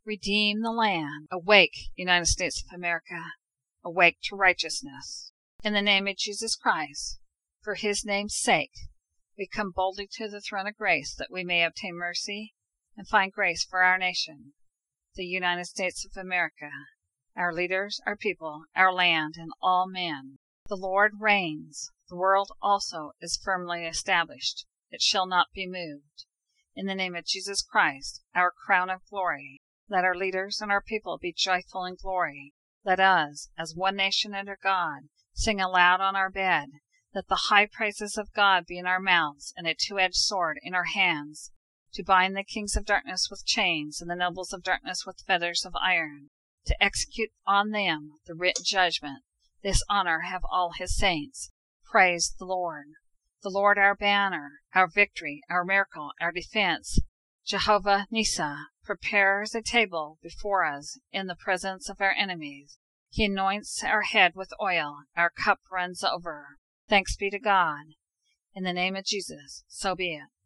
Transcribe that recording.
redeem the land. Awake, United States of America, awake to righteousness. In the name of Jesus Christ, for his name's sake, we come boldly to the throne of grace that we may obtain mercy and find grace for our nation, the United States of America, our leaders, our people, our land, and all men. The Lord reigns. The world also is firmly established. It shall not be moved. In the name of Jesus Christ, our crown of glory, let our leaders and our people be joyful in glory. Let us, as one nation under God, sing aloud on our bed. Let the high praises of God be in our mouths and a two-edged sword in our hands, to bind the kings of darkness with chains and the nobles of darkness with fetters of iron, to execute on them the written judgment. This honor have all his saints. Praise the Lord our banner, our victory, our miracle, our defense. Jehovah Nissi prepares a table before us in the presence of our enemies. He anoints our head with oil, our cup runs over. Thanks be to God. In the name of Jesus, so be it.